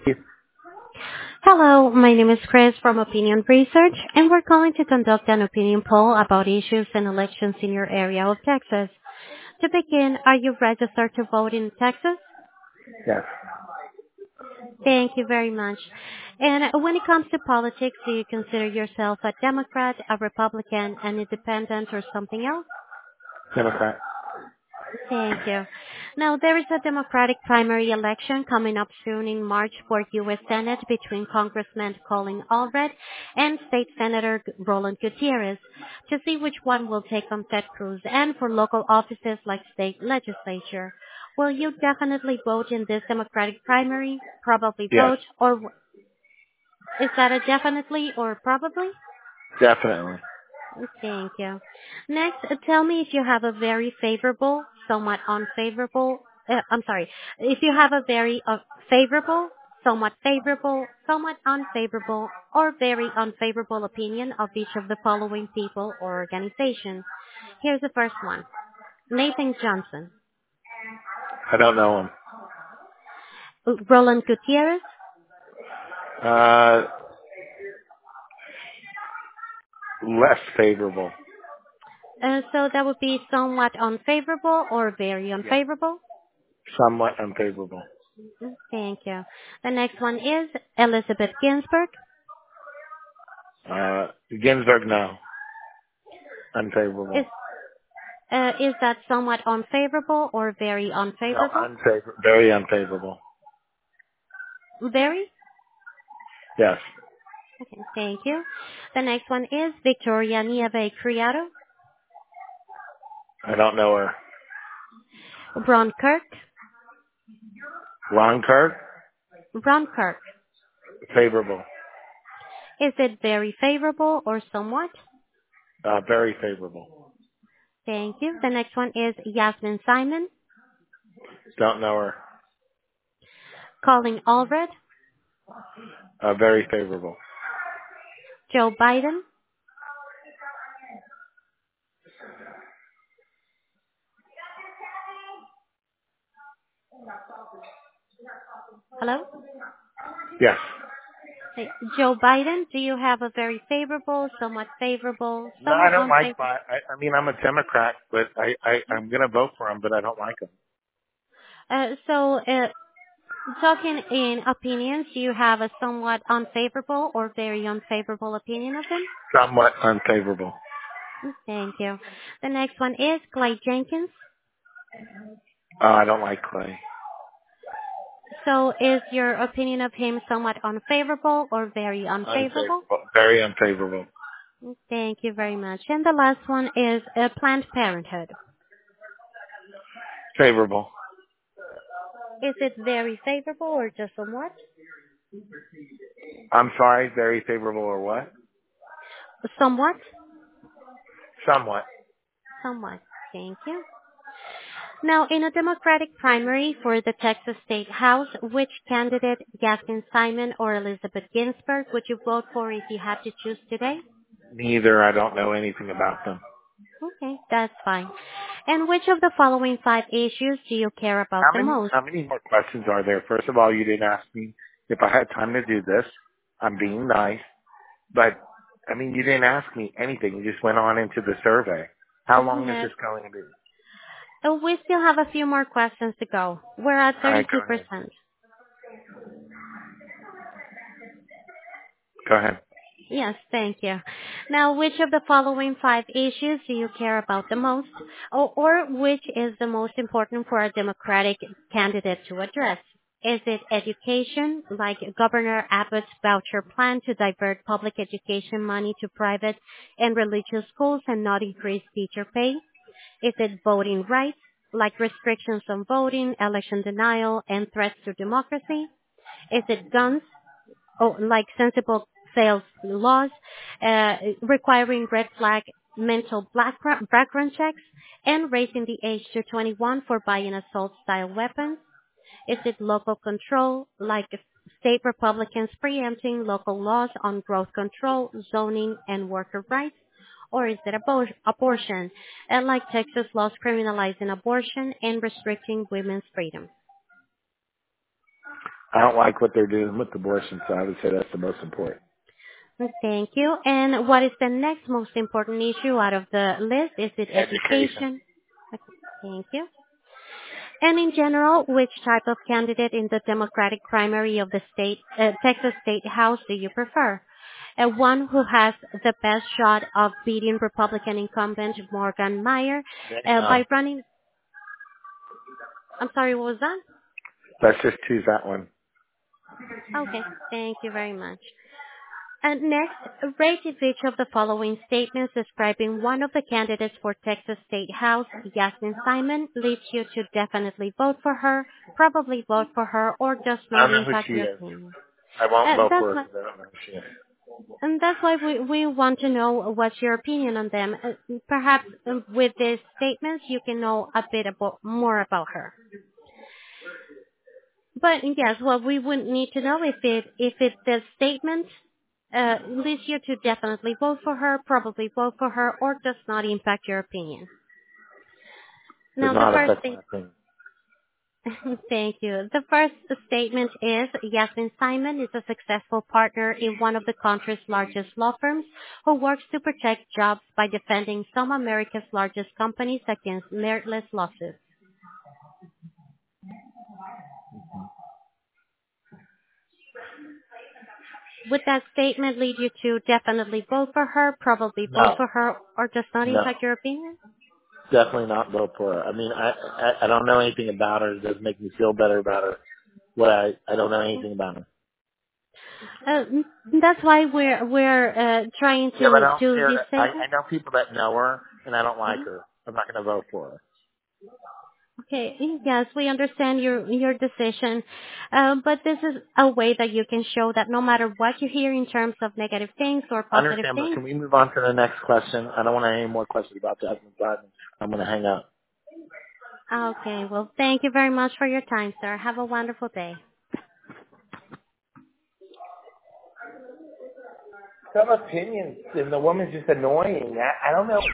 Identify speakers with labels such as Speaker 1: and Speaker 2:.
Speaker 1: Hello, my name is Chris from Opinion Research, and we're calling to conduct an opinion poll about issues and elections in your area of Texas. To begin, are you registered to vote in Texas?
Speaker 2: Yes.
Speaker 1: Thank you very much. And when it comes to politics, do you consider yourself a Democrat, a Republican, an independent, or something else?
Speaker 2: Democrat.
Speaker 1: Thank you. Now, there is a Democratic primary election coming up soon in March for U.S. Senate between Congressman Colin Allred and State Senator Roland Gutierrez to see which one will take on Ted Cruz, and for local offices like state legislature. Will you definitely vote in this Democratic primary? Probably
Speaker 2: Yes.
Speaker 1: vote, or is that a definitely or probably?
Speaker 2: Definitely.
Speaker 1: Thank you. Next, tell me if you have a very favorable, somewhat unfavorable, if you have a very favorable, somewhat unfavorable, or very unfavorable opinion of each of the following people or organizations. Here's the first one. Nathan Johnson.
Speaker 2: I don't know him.
Speaker 1: Roland Gutierrez.
Speaker 2: Uh, Less favorable.
Speaker 1: So that would be somewhat unfavorable or very
Speaker 2: Yeah.
Speaker 1: unfavorable.
Speaker 2: Somewhat unfavorable.
Speaker 1: Thank you. The next one is Elizabeth Ginsburg.
Speaker 2: Ginsburg, no. Unfavorable.
Speaker 1: Is is that somewhat unfavorable or very
Speaker 2: No,
Speaker 1: unfavorable?
Speaker 2: very unfavorable.
Speaker 1: Very?
Speaker 2: Yes.
Speaker 1: Okay, thank you. The next one is Victoria Nieve Criado.
Speaker 2: I don't know her.
Speaker 1: Ron Kirk.
Speaker 2: Ron Kirk?
Speaker 1: Ron Kirk.
Speaker 2: Favorable.
Speaker 1: Is it very favorable or somewhat?
Speaker 2: Very favorable.
Speaker 1: Thank you. The next one is Yasmin Simon.
Speaker 2: Don't know her.
Speaker 1: Colin Allred.
Speaker 2: Very favorable.
Speaker 1: Joe Biden. Hello?
Speaker 2: Yes.
Speaker 1: Hey, Joe Biden, do you have a very favorable,
Speaker 2: No, I
Speaker 1: somewhat
Speaker 2: don't like
Speaker 1: unfavorable?
Speaker 2: Biden. I mean, I'm a Democrat, but I'm going to vote for him, but I don't like him.
Speaker 1: Talking in opinions, do you have a somewhat unfavorable or very unfavorable opinion of him?
Speaker 2: Somewhat unfavorable.
Speaker 1: Thank you. The next one is Clay Jenkins.
Speaker 2: I don't like Clay.
Speaker 1: So is your opinion of him somewhat unfavorable or very unfavorable?
Speaker 2: Unfavorable. Very unfavorable.
Speaker 1: Thank you very much. And the last one is Planned Parenthood.
Speaker 2: Favorable.
Speaker 1: Is it very favorable or just somewhat?
Speaker 2: I'm sorry, very favorable or what?
Speaker 1: Somewhat?
Speaker 2: Somewhat.
Speaker 1: Somewhat. Thank you. Now, in a Democratic primary for the Texas State House, which candidate, Yasmin Simon or Elizabeth Ginsburg, would you vote for if you had to choose today?
Speaker 2: Neither. I don't know anything about them.
Speaker 1: Okay, that's fine. And which of the following 5 issues do you care about the most?
Speaker 2: How many more questions are there? First of all, you didn't ask me if I had time to do this. I'm being nice. But, I mean, you didn't ask me anything. You just went on into the survey. How long is
Speaker 1: Yes.
Speaker 2: this going to be?
Speaker 1: We still have a few more questions to go. We're at
Speaker 2: All right, go
Speaker 1: 32%.
Speaker 2: ahead. Go ahead.
Speaker 1: Yes, thank you. Now, which of the following 5 issues do you care about the most, or which is the most important for a Democratic candidate to address? Is it education, like Governor Abbott's voucher plan to divert public education money to private and religious schools and not increase teacher pay? Is it voting rights, like restrictions on voting, election denial, and threats to democracy? Is it guns, like sensible sales laws, requiring red flag mental background checks, and raising the age to 21 for buying assault-style weapons? Is it local control, like state Republicans preempting local laws on growth control, zoning, and worker rights? Or is it abortion, like Texas laws criminalizing abortion and restricting women's freedom?
Speaker 2: I don't like what they're doing with abortion, so I would say that's the most important.
Speaker 1: Thank you. And what is the next most important issue out of the list? Is it
Speaker 2: Education.
Speaker 1: education? Okay, thank you. And in general, which type of candidate in the Democratic primary of the Texas State House do you prefer? One who has the best shot of beating Republican incumbent Morgan Meyer by running. I'm sorry, what was that?
Speaker 2: Let's just choose that one.
Speaker 1: Okay, thank you very much. And next, rate if each of the following statements describing one of the candidates for Texas State House, Yasmin Simon, leads you to definitely vote for her, probably vote for her, or does
Speaker 2: I
Speaker 1: not
Speaker 2: don't know who
Speaker 1: impact
Speaker 2: she
Speaker 1: your
Speaker 2: is.
Speaker 1: opinion.
Speaker 2: I won't vote for her
Speaker 1: That's
Speaker 2: because I don't know who she is.
Speaker 1: And that's why we want to know what's your opinion on them. Perhaps with these statements you can know a bit more about her. But yes, what we would need to know if the statement leads you to definitely vote for her, probably vote for her, or does not impact your opinion.
Speaker 2: Does
Speaker 1: Now the
Speaker 2: not
Speaker 1: first
Speaker 2: affect
Speaker 1: thing.
Speaker 2: my opinion.
Speaker 1: Thank you. The first statement is Yasmin Simon is a successful partner in one of the country's largest law firms who works to protect jobs by defending some of America's largest companies against meritless lawsuits. Would that statement lead you to definitely vote for her, probably vote
Speaker 2: No.
Speaker 1: for her, or does not
Speaker 2: No.
Speaker 1: impact your opinion?
Speaker 2: Definitely not vote for her. I mean, I don't know anything about her. It doesn't make me feel better about her. I don't know anything about her.
Speaker 1: Uh, that's why we're trying
Speaker 2: Yeah, but I
Speaker 1: to
Speaker 2: don't
Speaker 1: do
Speaker 2: care.
Speaker 1: this
Speaker 2: I
Speaker 1: statement.
Speaker 2: know people that know her, and I don't like
Speaker 1: Mhm.
Speaker 2: her. I'm not going to vote for her.
Speaker 1: Okay. Yes, we understand your decision, but this is a way that you can show that no matter what you hear in terms of negative things or
Speaker 2: I
Speaker 1: positive
Speaker 2: understand, but
Speaker 1: things.
Speaker 2: can we move on to the next question? I don't want any more questions about Jasmine Simon. I'm going to hang up.
Speaker 1: Okay. Well, thank you very much for your time, sir. Have a wonderful day.
Speaker 2: Some opinions, and the woman's just annoying. I don't know.